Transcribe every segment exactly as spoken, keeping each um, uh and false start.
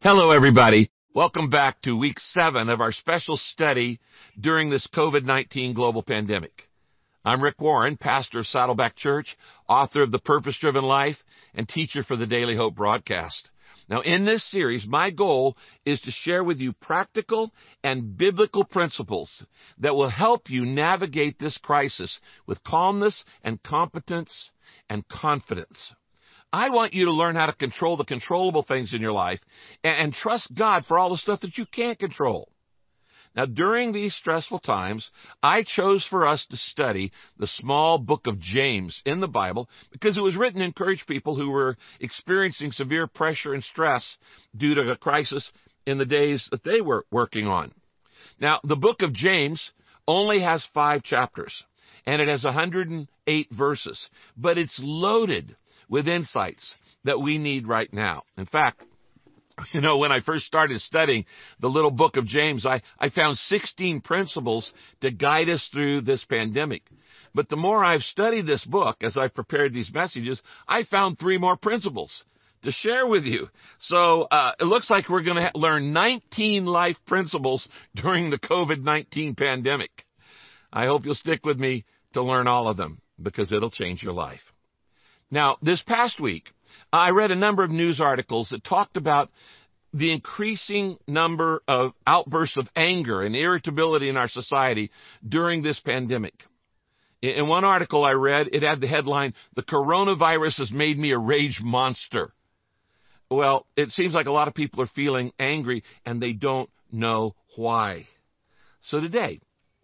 Hello, everybody. Welcome back to week seven of our special study during this COVID nineteen global pandemic. I'm Rick Warren, pastor of Saddleback Church, author of The Purpose-Driven Life, and teacher for the Daily Hope broadcast. Now, in this series, my goal is to share with you practical and biblical principles that will help you navigate this crisis with calmness and competence and confidence. I want you to learn how to control the controllable things in your life and, and trust God for all the stuff that you can't control. Now, during these stressful times, I chose for us to study the small book of James in the Bible because it was written to encourage people who were experiencing severe pressure and stress due to a crisis in the days that they were working on. Now, the book of James only has five chapters, and it has one hundred eight verses, but it's loaded with insights that we need right now. In fact, you know, when I first started studying the little book of James, I, I found sixteen principles to guide us through this pandemic. But the more I've studied this book, as I've prepared these messages, I found three more principles to share with you. So uh, it looks like we're going to ha- learn nineteen life principles during the COVID nineteen pandemic. I hope you'll stick with me to learn all of them because it'll change your life. Now, this past week, I read a number of news articles that talked about the increasing number of outbursts of anger and irritability in our society during this pandemic. In one article I read, it had the headline, "The coronavirus has made me a rage monster." Well, it seems like a lot of people are feeling angry and they don't know why. So today,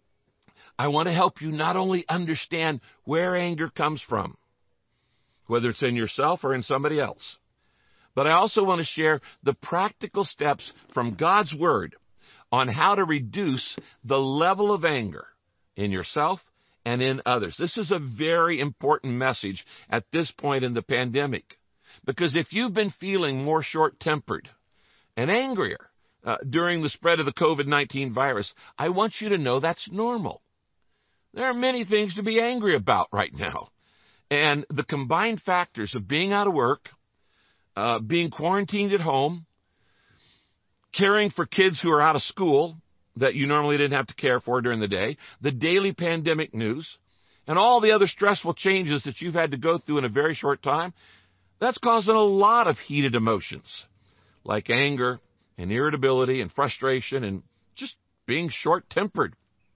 I want to help you not only understand where anger comes from, whether it's in yourself or in somebody else. But I also want to share the practical steps from God's Word on how to reduce the level of anger in yourself and in others. This is a very important message at this point in the pandemic, because if you've been feeling more short-tempered and angrier uh, during the spread of the COVID nineteen virus, I want you to know that's normal. There are many things to be angry about right now. And the combined factors of being out of work, uh, being quarantined at home, caring for kids who are out of school that you normally didn't have to care for during the day, the daily pandemic news, and all the other stressful changes that you've had to go through in a very short time, that's causing a lot of heated emotions, like anger and irritability and frustration and just being short-tempered.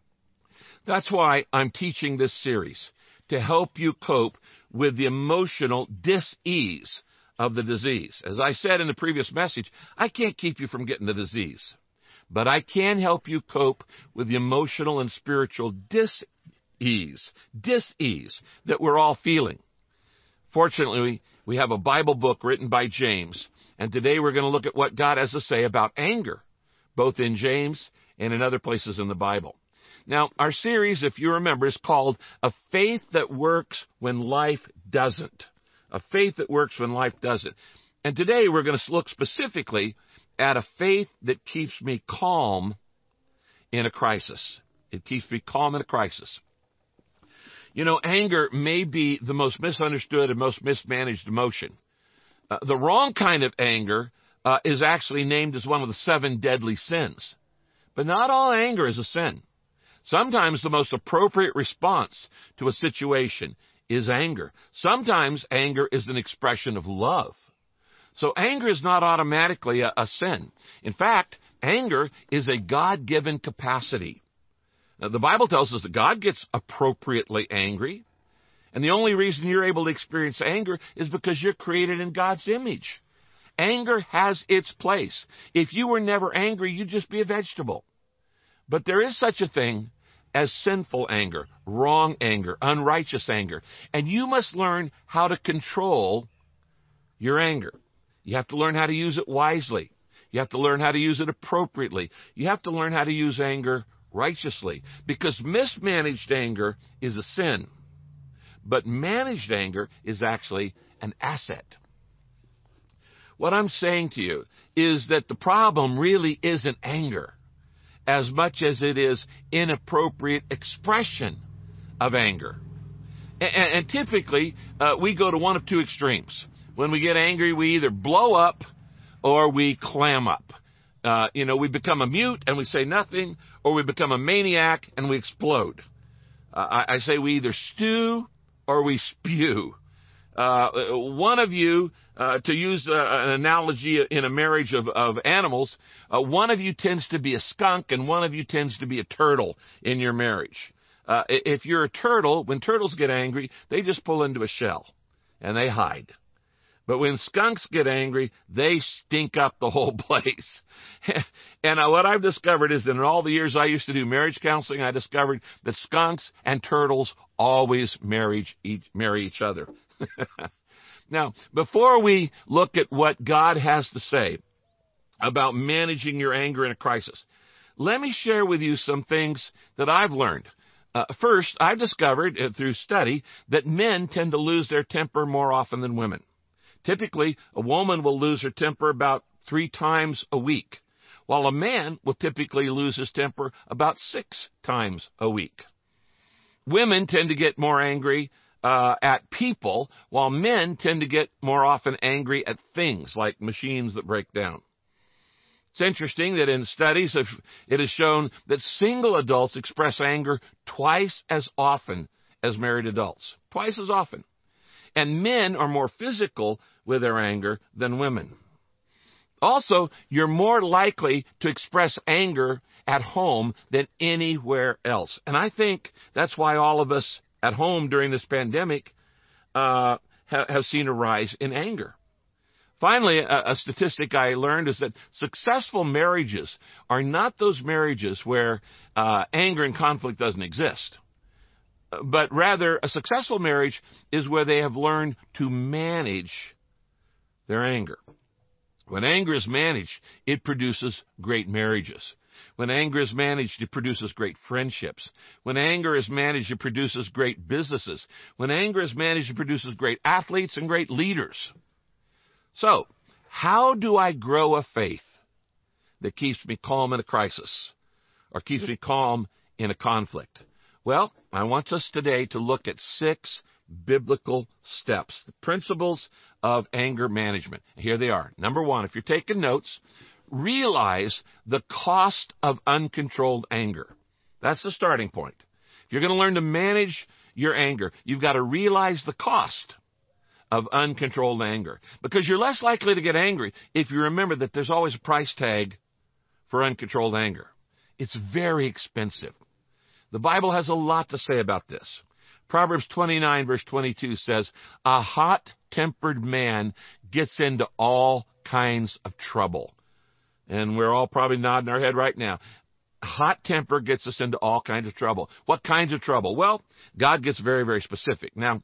That's why I'm teaching this series, to help you cope with the emotional dis-ease of the disease. As I said in the previous message, I can't keep you from getting the disease, but I can help you cope with the emotional and spiritual dis-ease, dis-ease that we're all feeling. Fortunately, we have a Bible book written by James, and today we're going to look at what God has to say about anger, both in James and in other places in the Bible. Now, our series, if you remember, is called A Faith That Works When Life Doesn't. A Faith That Works When Life Doesn't. And today we're going to look specifically at a faith that keeps me calm in a crisis. It keeps me calm in a crisis. You know, anger may be the most misunderstood and most mismanaged emotion. Uh, the wrong kind of anger uh, is actually named as one of the seven deadly sins. But not all anger is a sin. Sometimes the most appropriate response to a situation is anger. Sometimes anger is an expression of love. So anger is not automatically a, a sin. In fact, anger is a God-given capacity. Now, the Bible tells us that God gets appropriately angry, and the only reason you're able to experience anger is because you're created in God's image. Anger has its place. If you were never angry, you'd just be a vegetable. But there is such a thing as sinful anger, wrong anger, unrighteous anger. And you must learn how to control your anger. You have to learn how to use it wisely. You have to learn how to use it appropriately. You have to learn how to use anger righteously. Because mismanaged anger is a sin. But managed anger is actually an asset. What I'm saying to you is that the problem really isn't anger as much as it is inappropriate expression of anger. And, and typically, uh, we go to one of two extremes. When we get angry, we either blow up or we clam up. Uh, you know, we become a mute and we say nothing, or we become a maniac and we explode. Uh, I, I say we either stew or we spew. Uh, one of you, uh, to use uh, an analogy in a marriage of, of animals, uh, one of you tends to be a skunk and one of you tends to be a turtle in your marriage. Uh, if you're a turtle, when turtles get angry, they just pull into a shell and they hide. But when skunks get angry, they stink up the whole place. And what I've discovered is that in all the years I used to do marriage counseling, I discovered that skunks and turtles always marry each, marry each other. Now, before we look at what God has to say about managing your anger in a crisis, let me share with you some things that I've learned. Uh, first, I've discovered uh, through study that men tend to lose their temper more often than women. Typically, a woman will lose her temper about three times a week, while a man will typically lose his temper about six times a week. Women tend to get more angry uh, at people, while men tend to get more often angry at things like machines that break down. It's interesting that in studies it has shown that single adults express anger twice as often as married adults. Twice as often. And men are more physical with their anger than women. Also, you're more likely to express anger at home than anywhere else. And I think that's why all of us at home during this pandemic uh, ha- have seen a rise in anger. Finally, a, a statistic I learned is that successful marriages are not those marriages where uh, anger and conflict doesn't exist. But rather, a successful marriage is where they have learned to manage their anger. When anger is managed, it produces great marriages. When anger is managed, it produces great friendships. When anger is managed, it produces great businesses. When anger is managed, it produces great athletes and great leaders. So, how do I grow a faith that keeps me calm in a crisis or keeps me calm in a conflict? Well, I want us today to look at six biblical steps, the principles of anger management. Here they are. Number one, if you're taking notes, realize the cost of uncontrolled anger. That's the starting point. If you're going to learn to manage your anger, you've got to realize the cost of uncontrolled anger, because you're less likely to get angry if you remember that there's always a price tag for uncontrolled anger. It's very expensive. The Bible has a lot to say about this. Proverbs twenty-nine verse twenty-two says, a hot-tempered man gets into all kinds of trouble. And we're all probably nodding our head right now. Hot temper gets us into all kinds of trouble. What kinds of trouble? Well, God gets very, very specific. Now,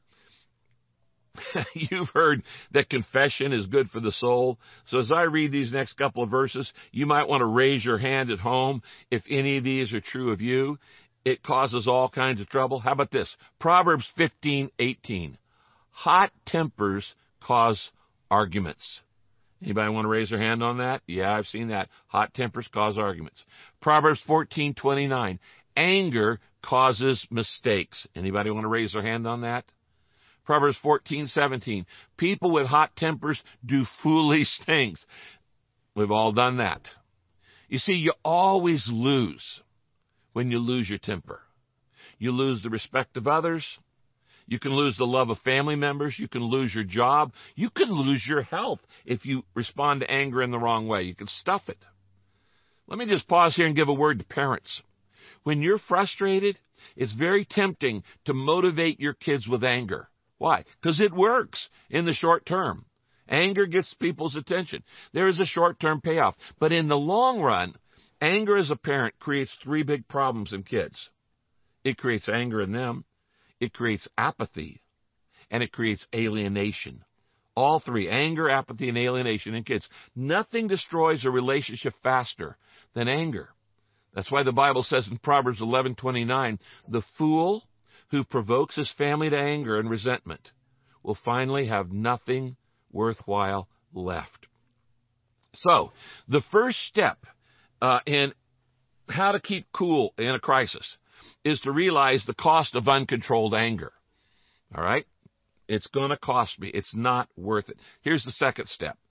you've heard that confession is good for the soul. So as I read these next couple of verses, you might want to raise your hand at home if any of these are true of you. It causes all kinds of trouble. How about this? Proverbs fifteen eighteen. Hot tempers cause arguments. Anybody want to raise their hand on that? Yeah, I've seen that. Hot tempers cause arguments. Proverbs fourteen twenty-nine. Anger causes mistakes. Anybody want to raise their hand on that? Proverbs fourteen seventeen. People with hot tempers do foolish things. We've all done that. You see, you always lose when you lose your temper. You lose the respect of others. You can lose the love of family members. You can lose your job. You can lose your health if you respond to anger in the wrong way. You can stuff it. Let me just pause here and give a word to parents. When you're frustrated, it's very tempting to motivate your kids with anger. Why? Because it works in the short term. Anger gets people's attention. There is a short-term payoff. But in the long run, anger as a parent creates three big problems in kids. It creates anger in them, it creates apathy, and it creates alienation. All three, anger, apathy, and alienation in kids. Nothing destroys a relationship faster than anger. That's why the Bible says in Proverbs eleven twenty-nine, the fool who provokes his family to anger and resentment will finally have nothing worthwhile left. So, the first step Uh, and how to keep cool in a crisis is to realize the cost of uncontrolled anger. All right? It's going to cost me. It's not worth it. Here's the second step.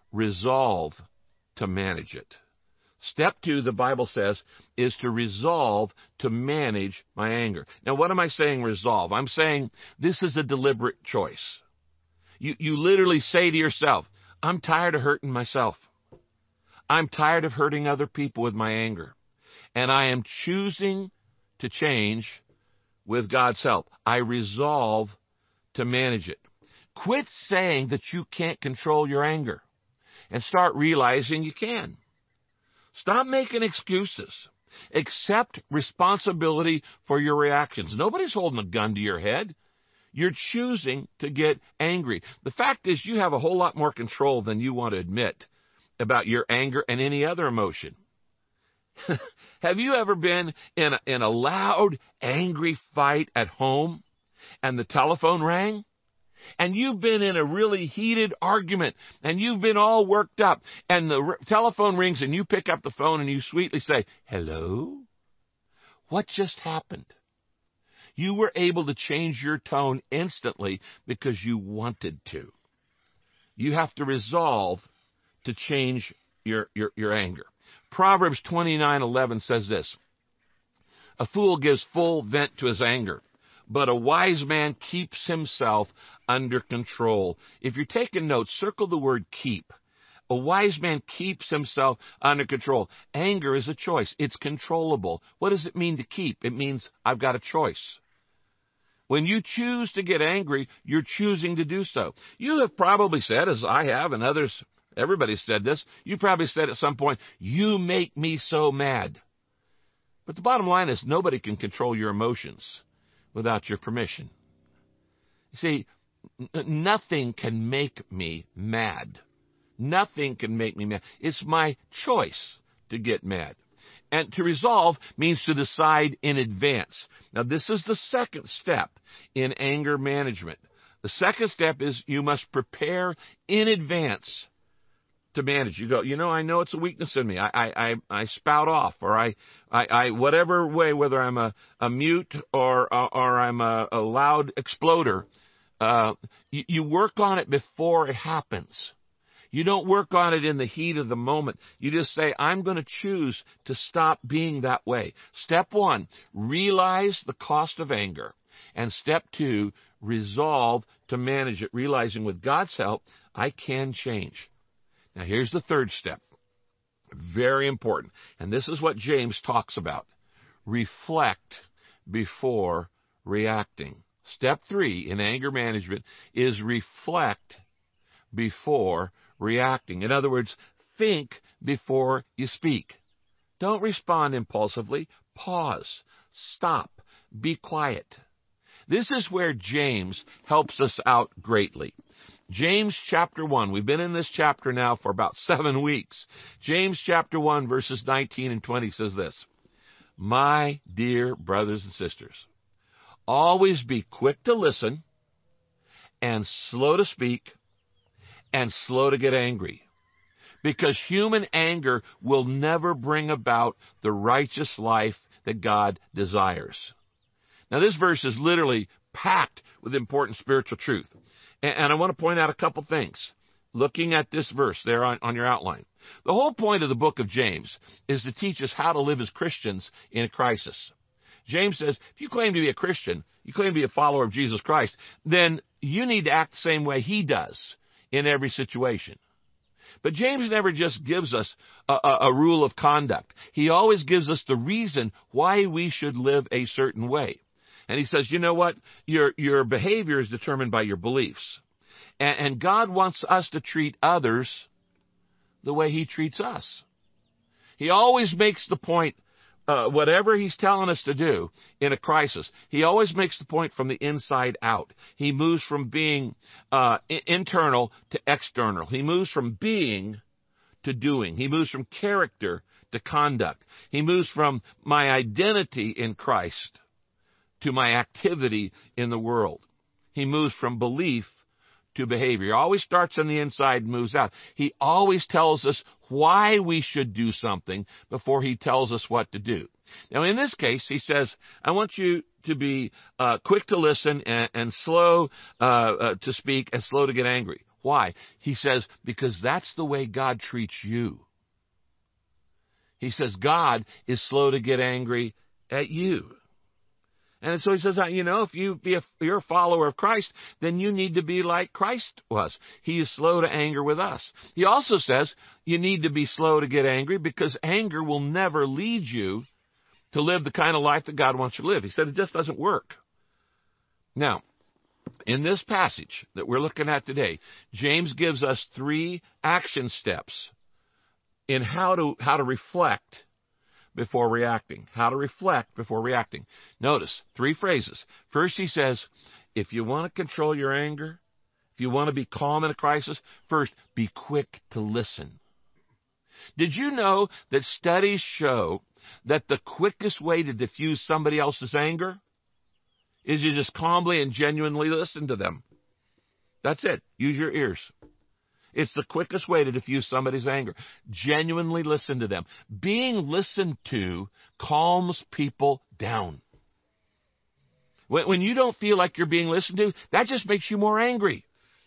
resolve to manage it. Step two, the Bible says, is to resolve to manage my anger. Now, what am I saying resolve? I'm saying this is a deliberate choice. You, you literally say to yourself, I'm tired of hurting myself. I'm tired of hurting other people with my anger. And I am choosing to change with God's help. I resolve to manage it. Quit saying that you can't control your anger and start realizing you can. Stop making excuses. Accept responsibility for your reactions. Nobody's holding a gun to your head. You're choosing to get angry. The fact is, you have a whole lot more control than you want to admit about your anger and any other emotion. Have you ever been in a, in a loud, angry fight at home and the telephone rang? And you've been in a really heated argument, and you've been all worked up, and the r- telephone rings, and you pick up the phone, and you sweetly say, hello? What just happened? You were able to change your tone instantly because you wanted to. You have to resolve to change your, your, your anger. Proverbs twenty-nine eleven says this, a fool gives full vent to his anger, but a wise man keeps himself under control. If you're taking notes, circle the word keep. A wise man keeps himself under control. Anger is a choice. It's controllable. What does it mean to keep? It means I've got a choice. When you choose to get angry, you're choosing to do so. You have probably said, as I have and others, everybody said this, you probably said at some point, you make me so mad. But the bottom line is nobody can control your emotions without your permission. You see, n- nothing can make me mad. Nothing can make me mad. It's my choice to get mad. And to resolve means to decide in advance. Now, this is the second step in anger management. The second step is you must prepare in advance to manage. You go, you know, I know it's a weakness in me. I I, I, I spout off, or I, I, I whatever way, whether I'm a, a mute or or, or I'm a, a loud exploder, uh, you, you work on it before it happens. You don't work on it in the heat of the moment. You just say, I'm going to choose to stop being that way. Step one, realize the cost of anger. And step two, resolve to manage it, realizing with God's help, I can change. Now, here's the third step. Very important. And this is what James talks about. Reflect before reacting. Step three in anger management is reflect before reacting. In other words, think before you speak. Don't respond impulsively. Pause. Stop. Be quiet. This is where James helps us out greatly. James chapter one, we've been in this chapter now for about seven weeks. James chapter one, verses nineteen and twenty says this, my dear brothers and sisters, always be quick to listen and slow to speak and slow to get angry, because human anger will never bring about the righteous life that God desires. Now, this verse is literally packed with important spiritual truth. And, and I want to point out a couple things. Looking at this verse there on, on your outline. The whole point of the book of James is to teach us how to live as Christians in a crisis. James says, if you claim to be a Christian, you claim to be a follower of Jesus Christ, then you need to act the same way he does in every situation. But James never just gives us a, a, a rule of conduct. He always gives us the reason why we should live a certain way. And he says, you know what? Your, your behavior is determined by your beliefs. And, and God wants us to treat others the way he treats us. He always makes the point, uh, whatever he's telling us to do in a crisis, he always makes the point from the inside out. He moves from being uh, I- internal to external. He moves from being to doing. He moves from character to conduct. He moves from my identity in Christ to my activity in the world. He moves from belief to behavior. He always starts on the inside and moves out. He always tells us why we should do something before he tells us what to do. Now, in this case, he says, I want you to be uh, quick to listen and, and slow uh, uh, to speak and slow to get angry. Why? He says, because that's the way God treats you. He says God is slow to get angry at you. And so he says, you know, if you be a, you're a follower of Christ, then you need to be like Christ was. He is slow to anger with us. He also says you need to be slow to get angry because anger will never lead you to live the kind of life that God wants you to live. He said it just doesn't work. Now, in this passage that we're looking at today, James gives us three action steps in how to how to reflect before reacting. How to reflect before reacting. Notice, three phrases. First, he says, if you want to control your anger, if you want to be calm in a crisis, first, be quick to listen. Did you know that studies show that the quickest way to diffuse somebody else's anger is you just calmly and genuinely listen to them? That's it. Use your ears. It's the quickest way to diffuse somebody's anger. Genuinely listen to them. Being listened to calms people down. When, when you don't feel like you're being listened to, that just makes you more angry.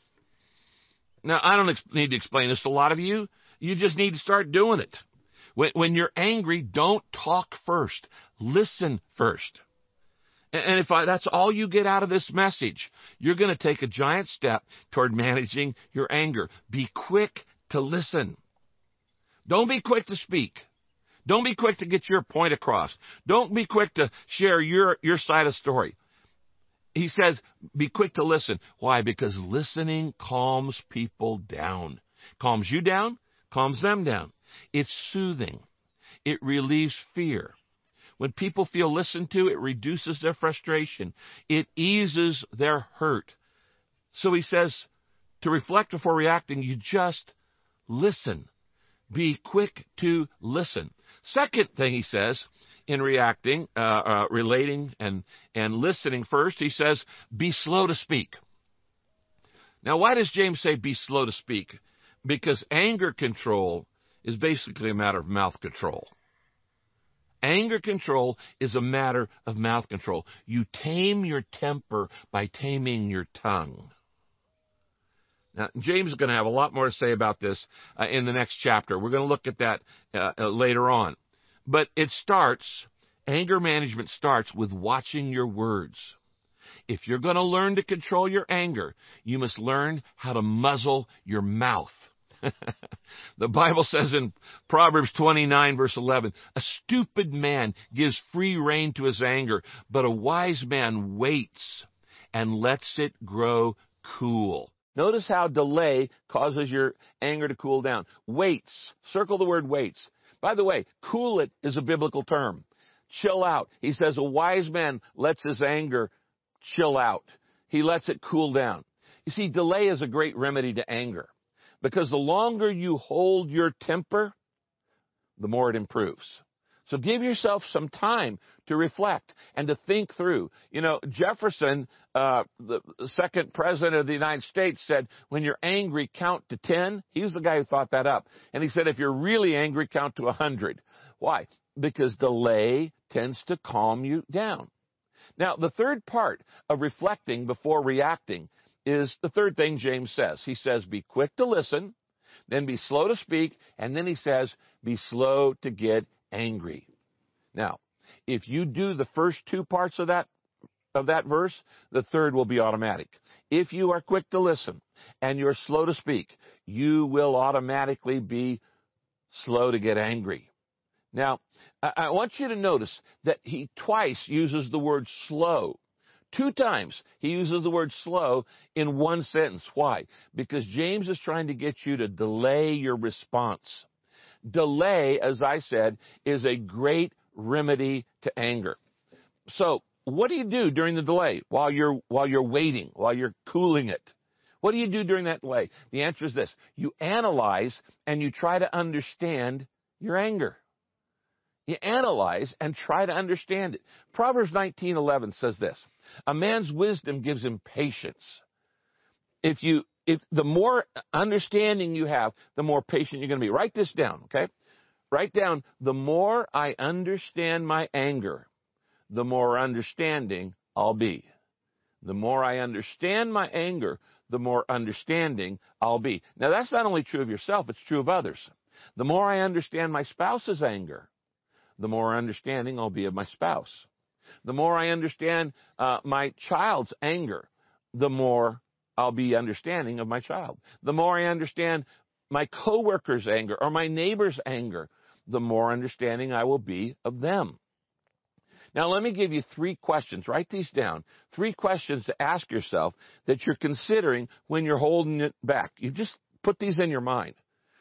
Now, I don't ex- need to explain this to a lot of you. You just need to start doing it. When, when you're angry, don't talk first. Listen first. And if I, that's all you get out of this message, you're going to take a giant step toward managing your anger. Be quick to listen. Don't be quick to speak. Don't be quick to get your point across. Don't be quick to share your, your side of the story. He says, be quick to listen. Why? Because listening calms people down. Calms you down, calms them down. It's soothing. It relieves fear. When people feel listened to, it reduces their frustration. It eases their hurt. So he says, to reflect before reacting, you just listen. Be quick to listen. Second thing he says in reacting, uh, uh, relating and, and listening first, he says, be slow to speak. Now, why does James say be slow to speak? Because anger control is basically a matter of mouth control. Anger control is a matter of mouth control. You tame your temper by taming your tongue. Now, James is going to have a lot more to say about this uh, in the next chapter. We're going to look at that uh, uh, later on. But it starts, anger management starts with watching your words. If you're going to learn to control your anger, you must learn how to muzzle your mouth. The Bible says in Proverbs twenty-nine, verse eleven, a stupid man gives free rein to his anger, but a wise man waits and lets it grow cool. Notice how delay causes your anger to cool down. Waits. Circle the word waits. By the way, cool it is a biblical term. Chill out. He says a wise man lets his anger chill out. He lets it cool down. You see, delay is a great remedy to anger. Because the longer you hold your temper, the more it improves. So give yourself some time to reflect and to think through. You know, Jefferson, uh, the second president of the United States, said, when you're angry, count to ten. He was the guy who thought that up. And he said, if you're really angry, count to one hundred. Why? Because delay tends to calm you down. Now, the third part of reflecting before reacting is the third thing James says. He says, be quick to listen, then be slow to speak, and then he says, be slow to get angry. Now, if you do the first two parts of that of that verse, the third will be automatic. If you are quick to listen and you're slow to speak, you will automatically be slow to get angry. Now, I want you to notice that he twice uses the word slow. Two times he uses the word slow in one sentence. Why? Because James is trying to get you to delay your response. Delay, as I said, is a great remedy to anger. So what do you do during the delay while you're while you're waiting, while you're cooling it? What do you do during that delay? The answer is this. You analyze and you try to understand your anger. You analyze and try to understand it. Proverbs nineteen eleven says this. A man's wisdom gives him patience. If you, if the more understanding you have, the more patient you're going to be. Write this down, okay? Write down, the more I understand my anger, the more understanding I'll be. The more I understand my anger, the more understanding I'll be. Now, that's not only true of yourself, it's true of others. The more I understand my spouse's anger, the more understanding I'll be of my spouse. The more I understand uh, my child's anger, the more I'll be understanding of my child. The more I understand my coworker's anger or my neighbor's anger, the more understanding I will be of them. Now, let me give you three questions. Write these down. Three questions to ask yourself that you're considering when you're holding it back. You just put these in your mind.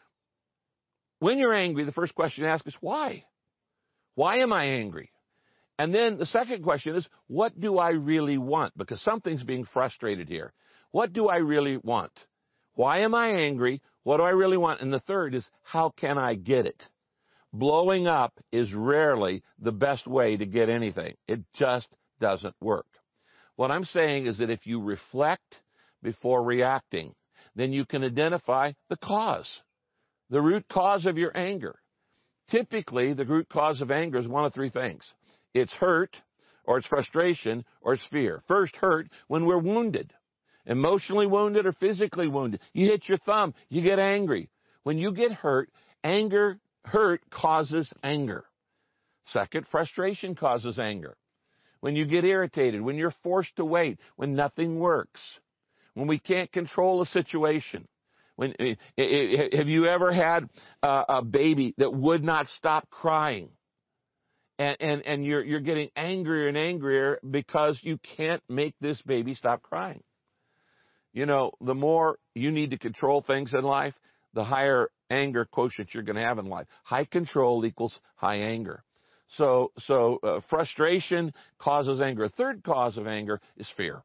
When you're angry, the first question to ask is, why? Why am I angry? And then the second question is, what do I really want? Because something's being frustrated here. What do I really want? Why am I angry? What do I really want? And the third is, how can I get it? Blowing up is rarely the best way to get anything. It just doesn't work. What I'm saying is that if you reflect before reacting, then you can identify the cause, the root cause of your anger. Typically, the root cause of anger is one of three things. It's hurt, or it's frustration, or it's fear. First, hurt when we're wounded, emotionally wounded or physically wounded. You hit your thumb, you get angry. When you get hurt, anger Hurt causes anger. Second, frustration causes anger. When you get irritated, when you're forced to wait, when nothing works, when we can't control a situation. When have you ever had a, a baby that would not stop crying, and and and you're you're getting angrier and angrier because you can't make this baby stop crying? You know, the more you need to control things in life, the higher anger quotient you're going to have in life. High control equals high anger. So, so uh, frustration causes anger. A third cause of anger is fear.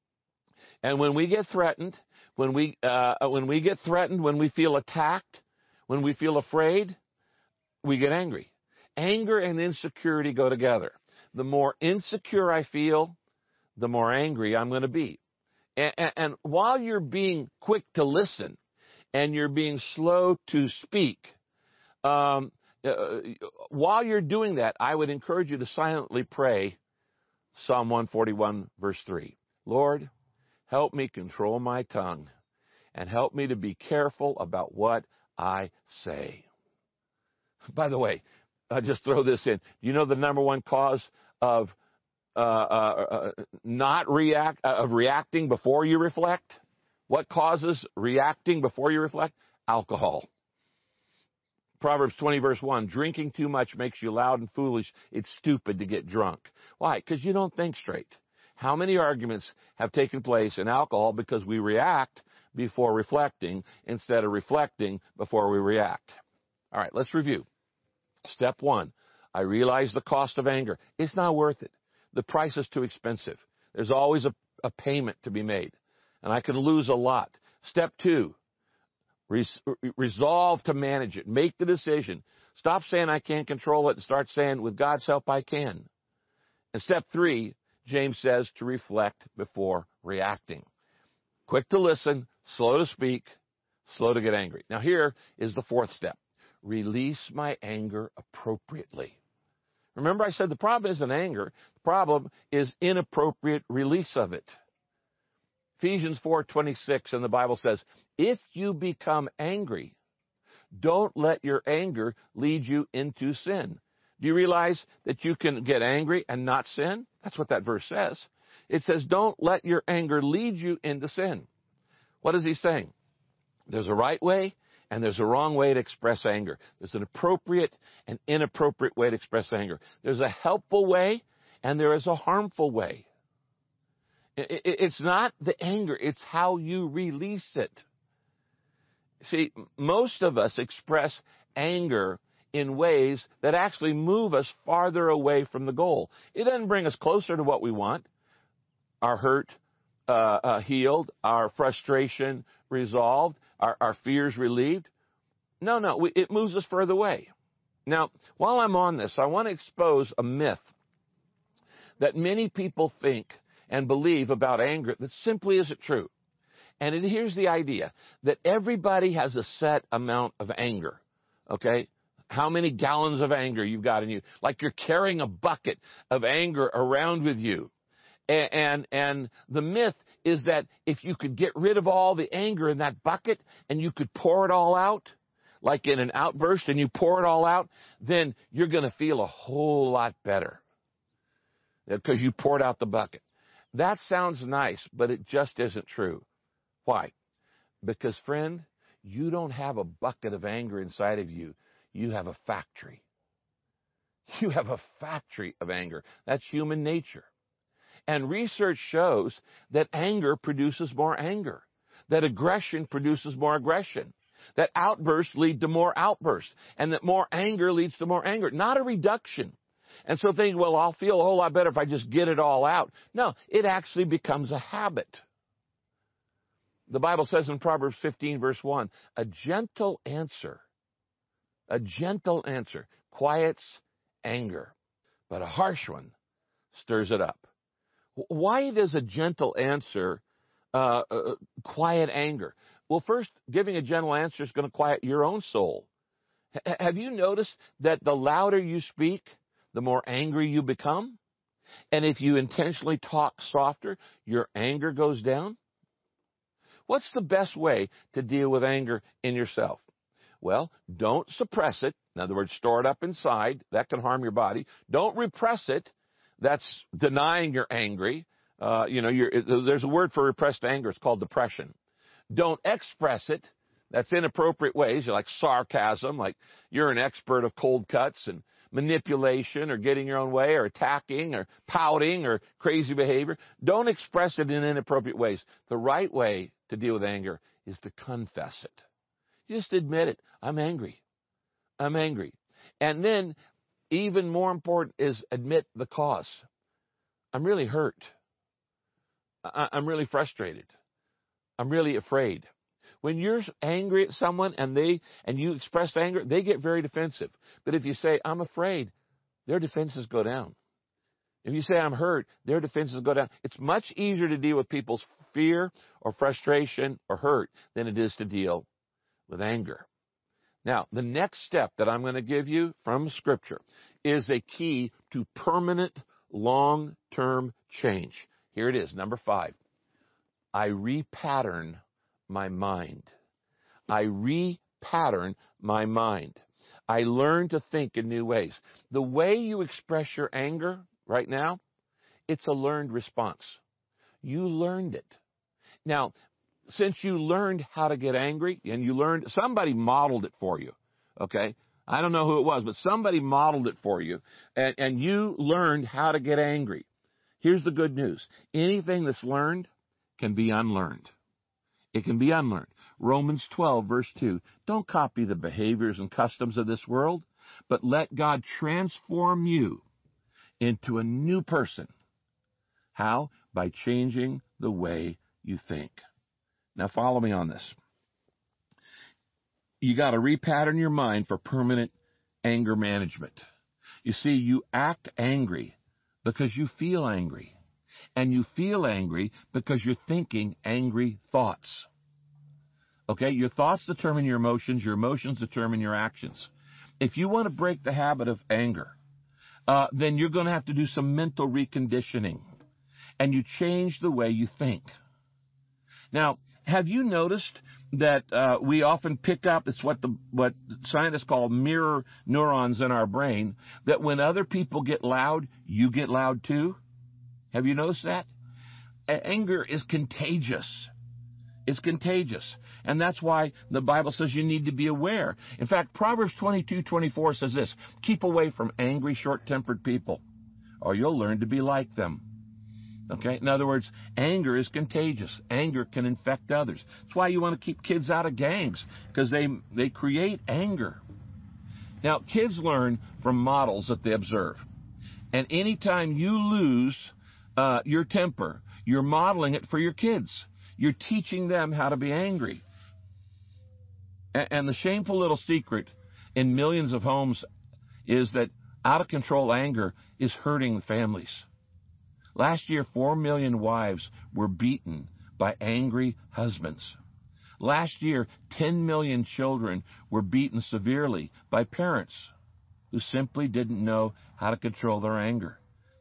And when we get threatened, when we uh, when we get threatened, when we feel attacked, when we feel afraid, we get angry. Anger and insecurity go together. The more insecure I feel, the more angry I'm going to be. And, and, and while you're being quick to listen, and you're being slow to speak, um, uh, while you're doing that, I would encourage you to silently pray Psalm one forty-one, verse three. Lord, help me control my tongue and help me to be careful about what I say. By the way, I'll just throw this in. Do you know the number one cause of uh, uh, uh, not react uh, of reacting before you reflect? What causes reacting before you reflect? Alcohol. Proverbs twenty, verse one, drinking too much makes you loud and foolish. It's stupid to get drunk. Why? Because you don't think straight. How many arguments have taken place in alcohol because we react before reflecting instead of reflecting before we react? All right, let's review. Step one, I realize the cost of anger. It's not worth it. The price is too expensive. There's always a, a payment to be made. And I could lose a lot. Step two, res- resolve to manage it. Make the decision. Stop saying I can't control it and start saying with God's help I can. And step three, James says to reflect before reacting. Quick to listen, slow to speak, slow to get angry. Now here is the fourth step. Release my anger appropriately. Remember I said the problem isn't anger. The problem is inappropriate release of it. Ephesians four twenty-six in the Bible says, if you become angry, don't let your anger lead you into sin. Do you realize that you can get angry and not sin? That's what that verse says. It says, don't let your anger lead you into sin. What is he saying? There's a right way and there's a wrong way to express anger. There's an appropriate and inappropriate way to express anger. There's a helpful way and there is a harmful way. It's not the anger, it's how you release it. See, most of us express anger in ways that actually move us farther away from the goal. It doesn't bring us closer to what we want, our hurt uh, uh, healed, our frustration resolved, our, our fears relieved. No, no, we, it moves us further away. Now, while I'm on this, I want to expose a myth that many people think and believe about anger that simply isn't true. And it, here's the idea, that everybody has a set amount of anger, okay? How many gallons of anger you've got in you. Like you're carrying a bucket of anger around with you. And, and, and the myth is that if you could get rid of all the anger in that bucket and you could pour it all out, like in an outburst, and you pour it all out, then you're going to feel a whole lot better because you poured out the bucket. That sounds nice, but it just isn't true. Why? Because, friend, you don't have a bucket of anger inside of you. You have a factory. You have a factory of anger. That's human nature. And research shows that anger produces more anger, that aggression produces more aggression, that outbursts lead to more outbursts, and that more anger leads to more anger, not a reduction. And so think, well, I'll feel a whole lot better if I just get it all out. No, it actually becomes a habit. The Bible says in Proverbs fifteen, verse one, a gentle answer, a gentle answer quiets anger, but a harsh one stirs it up. Why does a gentle answer uh, uh, quiet anger? Well, first, giving a gentle answer is going to quiet your own soul. H- have you noticed that the louder you speak, the more angry you become? And if you intentionally talk softer, your anger goes down? What's the best way to deal with anger in yourself? Well, don't suppress it. In other words, store it up inside. That can harm your body. Don't repress it. That's denying you're angry. Uh, you know, you're, there's a word for repressed anger. It's called depression. Don't express it. That's inappropriate ways, like sarcasm, like you're an expert of cold cuts and manipulation or getting your own way or attacking or pouting or crazy behavior. Don't express it in inappropriate ways. The right way to deal with anger is to confess it. Just admit it. I'm angry. I'm angry. And then, even more important is admit the cause. I'm really hurt. I- I'm really frustrated. I'm really afraid. When you're angry at someone and they and you express anger, they get very defensive. But if you say, I'm afraid, their defenses go down. If you say, I'm hurt, their defenses go down. It's much easier to deal with people's fear or frustration or hurt than it is to deal with anger. Now, the next step that I'm going to give you from Scripture is a key to permanent, long-term change. Here it is, number five. I repattern my mind. I repattern my mind. I learn to think in new ways. The way you express your anger right now, it's a learned response. You learned it. Now, since you learned how to get angry, and you learned, somebody modeled it for you, okay? I don't know who it was, but somebody modeled it for you, and, and you learned how to get angry. Here's the good news. Anything that's learned can be unlearned. It can be unlearned. Romans twelve, verse two, don't copy the behaviors and customs of this world, but let God transform you into a new person. How? By changing the way you think. Now follow me on this. You got to repattern your mind for permanent anger management. You see, you act angry because you feel angry. And you feel angry because you're thinking angry thoughts. Okay? Your thoughts determine your emotions. Your emotions determine your actions. If you want to break the habit of anger, uh, then you're going to have to do some mental reconditioning. And you change the way you think. Now, have you noticed that uh, we often pick up, it's what the what scientists call mirror neurons in our brain, that when other people get loud, you get loud too? Have you noticed that? A- anger is contagious. It's contagious. And that's why the Bible says you need to be aware. In fact, Proverbs twenty-two twenty-four says this, keep away from angry, short-tempered people, or you'll learn to be like them. Okay? In other words, anger is contagious. Anger can infect others. That's why you want to keep kids out of gangs, because they they create anger. Now, kids learn from models that they observe. And anytime you lose uh, your temper, you're modeling it for your kids. You're teaching them how to be angry. And, and the shameful little secret in millions of homes is that out-of-control anger is hurting families. Last year, four million wives were beaten by angry husbands. Last year, ten million children were beaten severely by parents who simply didn't know how to control their anger.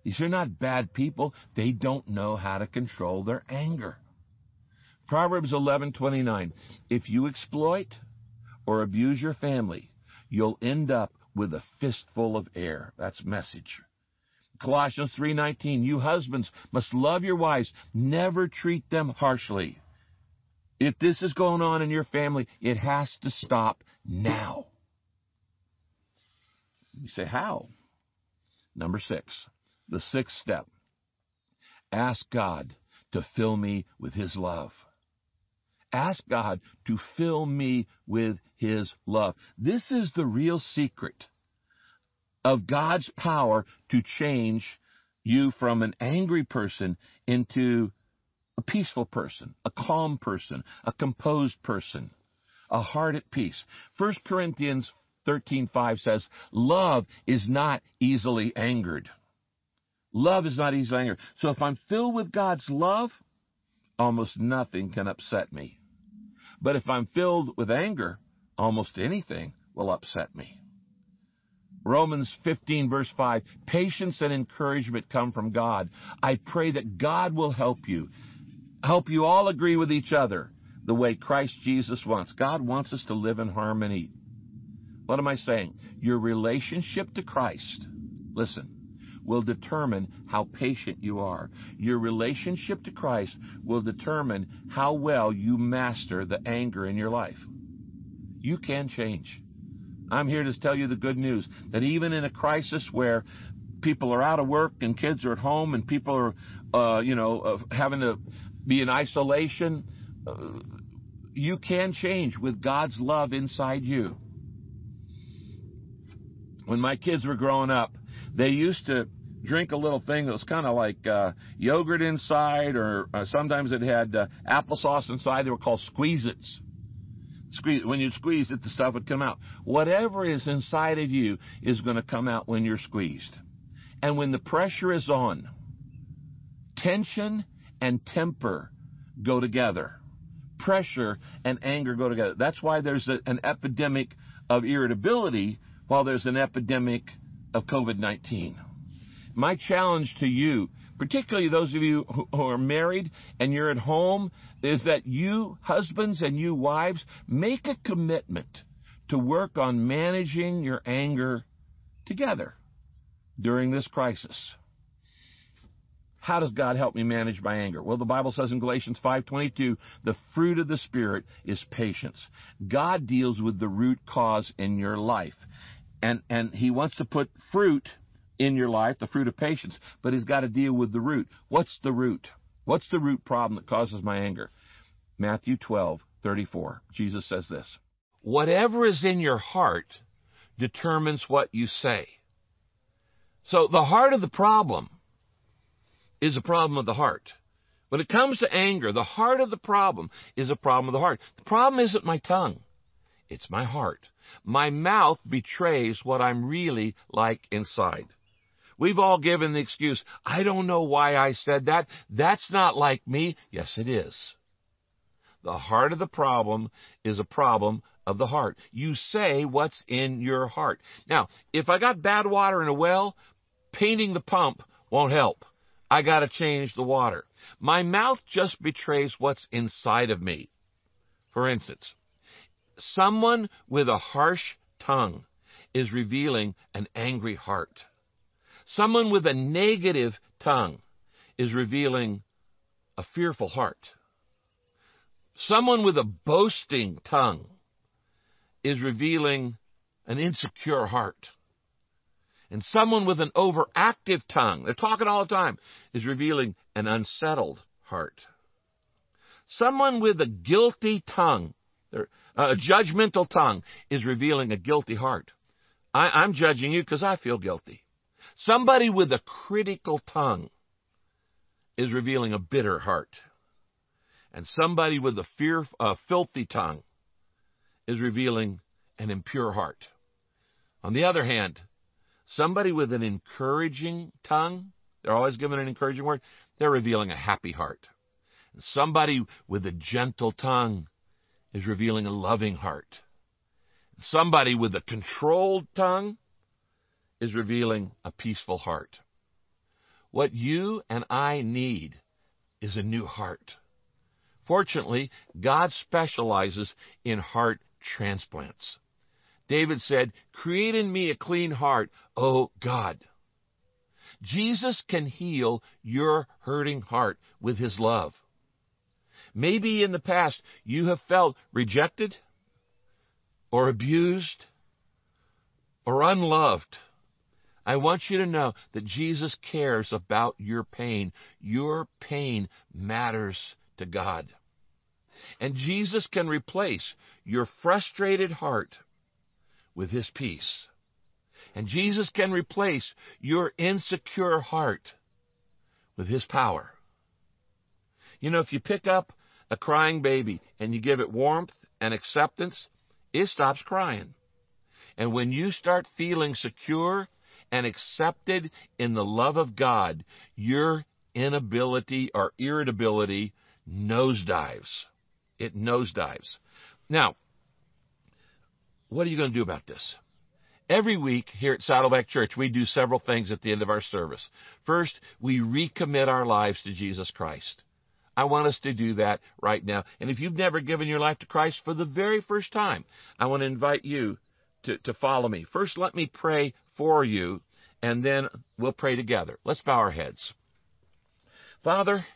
These are not bad people. They don't know how to control their anger. Proverbs eleven twenty-nine. If you exploit or abuse your family, you'll end up with a fistful of air. That's Message. Colossians three nineteen. You husbands must love your wives. Never treat them harshly. If this is going on in your family, it has to stop now. You say, how? Number six, the sixth step. Ask God to fill me with His love. Ask God to fill me with His love. This is the real secret of God's power to change you from an angry person into a peaceful person, a calm person, a composed person, a heart at peace. First Corinthians thirteen five says, love is not easily angered. Love is not easily angered. So if I'm filled with God's love, almost nothing can upset me. But if I'm filled with anger, almost anything will upset me. Romans fifteen, verse five, patience and encouragement come from God. I pray that God will help you. Help you all agree with each other the way Christ Jesus wants. God wants us to live in harmony. What am I saying? Your relationship to Christ, listen, will determine how patient you are. Your relationship to Christ will determine how well you master the anger in your life. You can change. I'm here to tell you the good news, that even in a crisis where people are out of work and kids are at home and people are, uh, you know, uh, having to be in isolation, uh, you can change with God's love inside you. When my kids were growing up, they used to drink a little thing that was kind of like uh, yogurt inside, or uh, sometimes it had uh, applesauce inside. They were called Squeeze-Its. Squeeze, when you squeeze it, the stuff would come out. Whatever is inside of you is going to come out when you're squeezed. And when the pressure is on, tension and temper go together. Pressure and anger go together. That's why there's a, an epidemic of irritability while there's an epidemic of COVID nineteen. My challenge to you, particularly those of you who are married and you're at home, is that you husbands and you wives make a commitment to work on managing your anger together during this crisis. How does God help me manage my anger? Well, the Bible says in Galatians five twenty-two, the fruit of the Spirit is patience. God deals with the root cause in your life. And, and He wants to put fruit in your life, the fruit of patience, but He's got to deal with the root. What's the root? What's the root problem that causes my anger? Matthew twelve thirty-four. Jesus says this: whatever is in your heart determines what you say. So the heart of the problem is a problem of the heart. When it comes to anger, the heart of the problem is a problem of the heart. The problem isn't my tongue. It's my heart. My mouth betrays what I'm really like inside. We've all given the excuse, I don't know why I said that. That's not like me. Yes, it is. The heart of the problem is a problem of the heart. You say what's in your heart. Now, if I got bad water in a well, painting the pump won't help. I got to change the water. My mouth just betrays what's inside of me. For instance, someone with a harsh tongue is revealing an angry heart. Someone with a negative tongue is revealing a fearful heart. Someone with a boasting tongue is revealing an insecure heart. And someone with an overactive tongue, they're talking all the time, is revealing an unsettled heart. Someone with a guilty tongue, a judgmental tongue, is revealing a guilty heart. I, I'm judging you because I feel guilty. Somebody with a critical tongue is revealing a bitter heart. And somebody with a fear, a filthy tongue is revealing an impure heart. On the other hand, somebody with an encouraging tongue, they're always giving an encouraging word, they're revealing a happy heart. And somebody with a gentle tongue is revealing a loving heart. Somebody with a controlled tongue is revealing a peaceful heart. What you and I need is a new heart. Fortunately, God specializes in heart transplants. David said, "Create in me a clean heart, O God." Jesus can heal your hurting heart with his love. Maybe in the past you have felt rejected or abused or unloved. I want you to know that Jesus cares about your pain. Your pain matters to God. And Jesus can replace your frustrated heart with his peace. And Jesus can replace your insecure heart with his power. You know, if you pick up a crying baby and you give it warmth and acceptance, it stops crying. And when you start feeling secure and accepted in the love of God, your inability or irritability nosedives. It nosedives. Now, what are you going to do about this? Every week here at Saddleback Church, we do several things at the end of our service. First, we recommit our lives to Jesus Christ. I want us to do that right now. And if you've never given your life to Christ for the very first time, I want to invite you to, to follow me. First, let me pray for you, and then we'll pray together. Let's bow our heads. Father,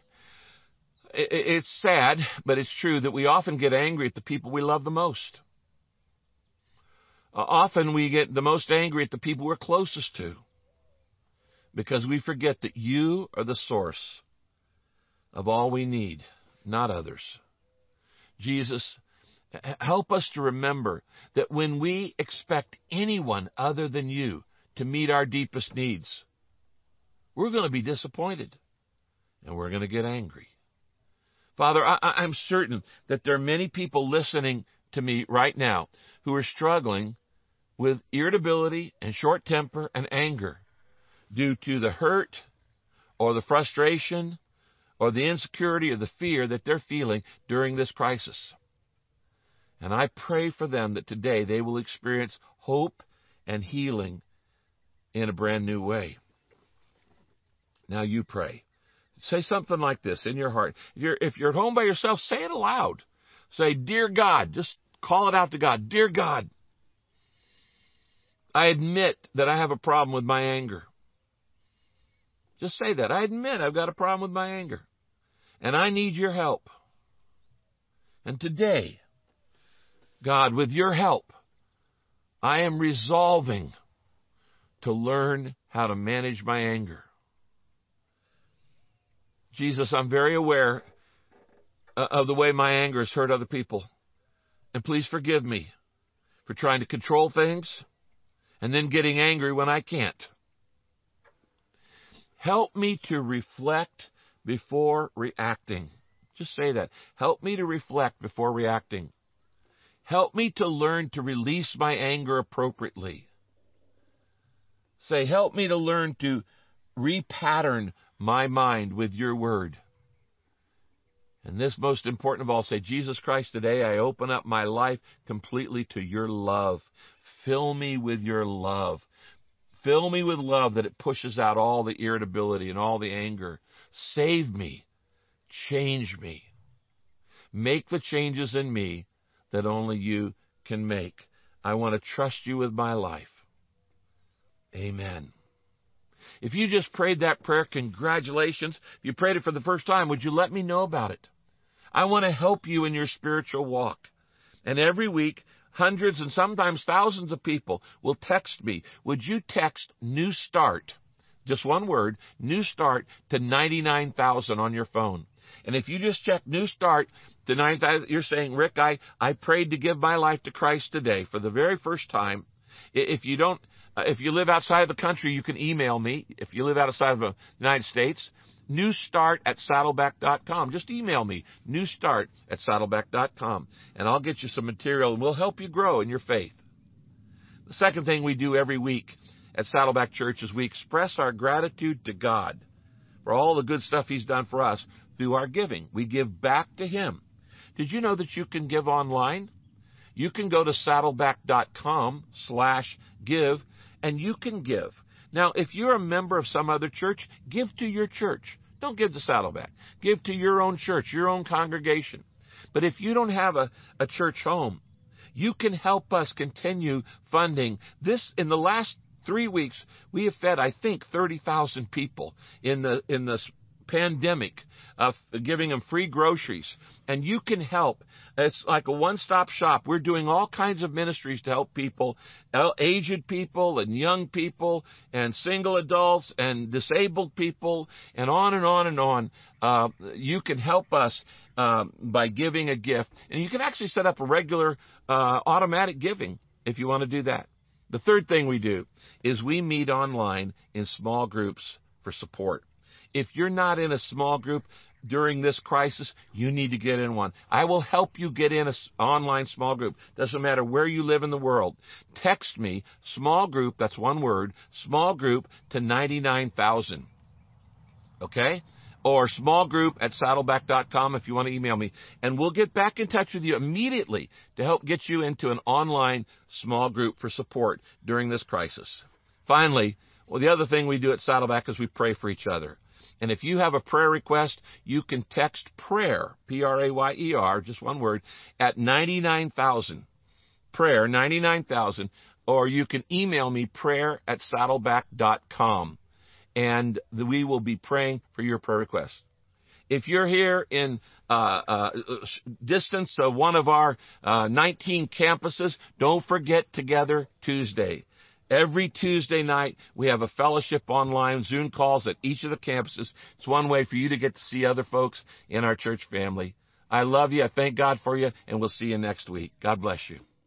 it's sad, but it's true that we often get angry at the people we love the most. Uh, often we get the most angry at the people we're closest to because we forget that you are the source of all we need, not others. Jesus, help us to remember that when we expect anyone other than you to meet our deepest needs, we're going to be disappointed and we're going to get angry. Father, I, I'm certain that there are many people listening to me right now who are struggling with irritability and short temper and anger due to the hurt or the frustration or the insecurity or the fear that they're feeling during this crisis. And I pray for them that today they will experience hope and healing in a brand new way. Now you pray. Say something like this in your heart. If you're, if you're at home by yourself, say it aloud. Say, "Dear God," just call it out to God. "Dear God, I admit that I have a problem with my anger." Just say that. I admit I've got a problem with my anger. And I need your help. And today, God, with your help, I am resolving to learn how to manage my anger. Jesus, I'm very aware of the way my anger has hurt other people. And please forgive me for trying to control things and then getting angry when I can't. Help me to reflect before reacting. Just say that. Help me to reflect before reacting. Help me to learn to release my anger appropriately. Say, help me to learn to repattern my mind with your word. And this most important of all, say, Jesus Christ, today I open up my life completely to your love. Fill me with your love. Fill me with love that it pushes out all the irritability and all the anger. Save me. Change me. Make the changes in me that only you can make. I want to trust you with my life. Amen. If you just prayed that prayer, congratulations. If you prayed it for the first time, would you let me know about it? I want to help you in your spiritual walk. And every week, hundreds and sometimes thousands of people will text me. Would you text New Start, just one word, New Start, to ninety-nine thousand on your phone? And if you just check New Start to ninety thousand, you're saying, "Rick, I, I prayed to give my life to Christ today for the very first time." If you don't, uh, if you live outside of the country, you can email me. If you live outside of the United States, newstart at saddleback dot com. Just email me, newstart at saddleback dot com, and I'll get you some material, and we'll help you grow in your faith. The second thing we do every week at Saddleback Church is we express our gratitude to God for all the good stuff He's done for us through our giving. We give back to Him. Did you know that you can give online? You can go to saddleback dot com slash give, and you can give. Now, if you're a member of some other church, give to your church. Don't give to Saddleback. Give to your own church, your own congregation. But if you don't have a, a church home, you can help us continue funding this. In the last three weeks, we have fed, I think, thirty thousand people in the in this pandemic, of giving them free groceries. And you can help. It's like a one-stop shop. We're doing all kinds of ministries to help people, aged people and young people and single adults and disabled people, and on and on and on. Uh, you can help us uh, by giving a gift. And you can actually set up a regular uh, automatic giving if you want to do that. The third thing we do is we meet online in small groups for support. If you're not in a small group during this crisis, you need to get in one. I will help you get in an online small group. Doesn't matter where you live in the world. Text me, small group, that's one word, small group to ninety-nine thousand. Okay? Or small group at saddleback dot com if you want to email me. And we'll get back in touch with you immediately to help get you into an online small group for support during this crisis. Finally, well, the other thing we do at Saddleback is we pray for each other. And if you have a prayer request, you can text prayer, P R A Y E R, just one word, at ninety-nine thousand, prayer, ninety-nine thousand, or you can email me, prayer at saddleback dot com, and we will be praying for your prayer request. If you're here in uh, uh, distance of one of our uh, nineteen campuses, don't forget Together Tuesday. Every Tuesday night, we have a fellowship online, Zoom calls at each of the campuses. It's one way for you to get to see other folks in our church family. I love you. I thank God for you, and we'll see you next week. God bless you.